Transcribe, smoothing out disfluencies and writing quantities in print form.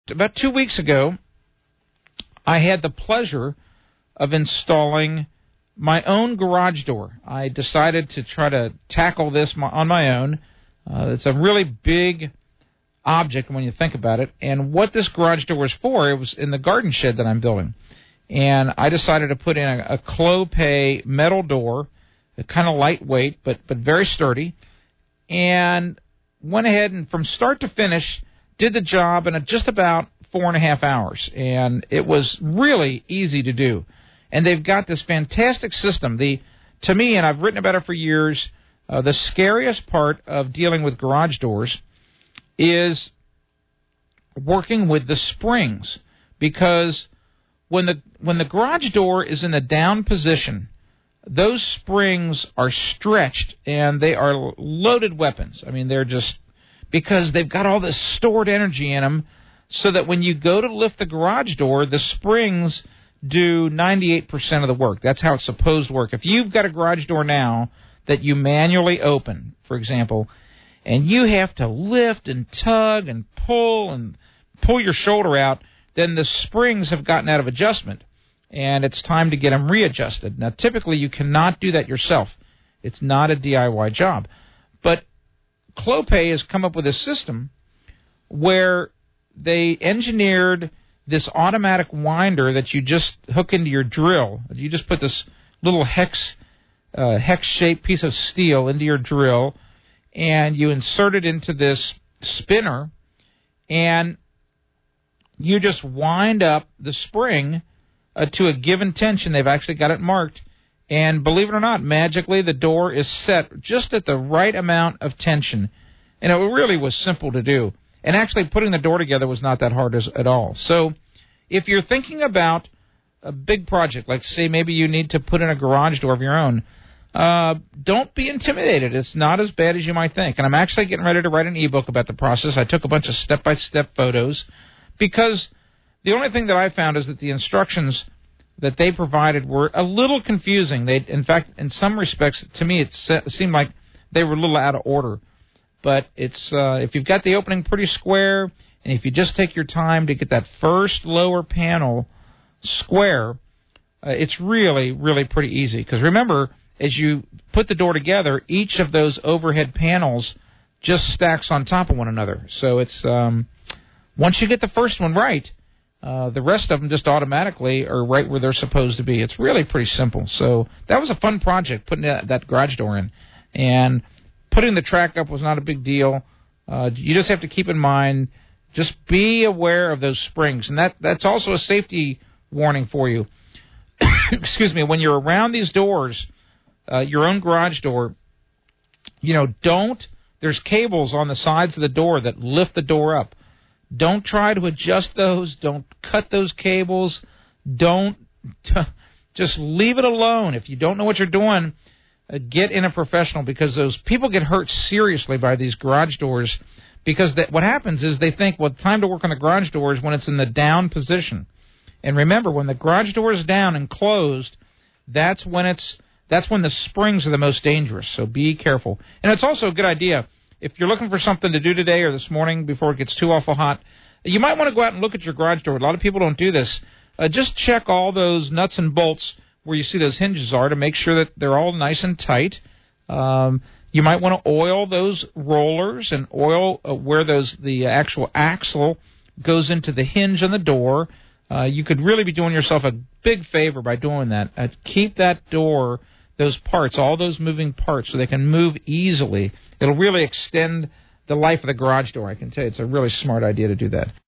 about 2 weeks ago, I had the pleasure of installing my own garage door. I decided to try to tackle this on my own. It's a really big object when you think about it. And what this garage door was for, it was in the garden shed that I'm building. And I decided to put in a Clopay metal door, kind of lightweight but very sturdy, and went ahead and from start to finish did the job in just about 4.5 hours. And it was really easy to do. And they've got this fantastic system. To me, and I've written about it for years, the scariest part of dealing with garage doors is working with the springs, because when the garage door is in the down position, those springs are stretched and they are loaded weapons. I mean, they're just because they've got all this stored energy in them, so that when you go to lift the garage door, the springs do 98% of the work. That's how it's supposed to work. If you've got a garage door now that you manually open, for example, and you have to lift and tug and pull your shoulder out, then the springs have gotten out of adjustment, and it's time to get them readjusted. Now, typically, you cannot do that yourself. It's not a DIY job. But Clopay has come up with a system where they engineered this automatic winder that you just hook into your drill. You just put this little hex-shaped piece of steel into your drill, and you insert it into this spinner, and you just wind up the spring to a given tension. They've actually got it marked. And believe it or not, magically, the door is set just at the right amount of tension. And it really was simple to do. And actually, putting the door together was not that hard at all. So if you're thinking about a big project, like, say, maybe you need to put in a garage door of your own, don't be intimidated. It's not as bad as you might think. And I'm actually getting ready to write an ebook about the process. I took a bunch of step-by-step photos, because the only thing that I found is that the instructions that they provided were a little confusing. In fact, in some respects, to me, it seemed like they were a little out of order. But it's if you've got the opening pretty square, and if you just take your time to get that first lower panel square, it's really, really pretty easy. Because remember, as you put the door together, each of those overhead panels just stacks on top of one another. So it's once you get the first one right, the rest of them just automatically are right where they're supposed to be. It's really pretty simple. So that was a fun project, putting that garage door in. And putting the track up was not a big deal. You just have to keep in mind, just be aware of those springs. And that's also a safety warning for you. Excuse me, when you're around these doors, your own garage door, there's cables on the sides of the door that lift the door up. Don't try to adjust those. Don't cut those cables. Just leave it alone. If you don't know what you're doing, get in a professional, because those people get hurt seriously by these garage doors, because what happens is they think, well, time to work on the garage door is when it's in the down position. And remember, when the garage door is down and closed, that's when the springs are the most dangerous. So be careful. And it's also a good idea, if you're looking for something to do today or this morning before it gets too awful hot, you might want to go out and look at your garage door. A lot of people don't do this. Just check all those nuts and bolts where you see those hinges are to make sure that they're all nice and tight. You might want to oil those rollers and oil where the actual axle goes into the hinge on the door. You could really be doing yourself a big favor by doing that. Keep that door, those parts, all those moving parts, so they can move easily. It'll really extend the life of the garage door. I can tell you, it's a really smart idea to do that.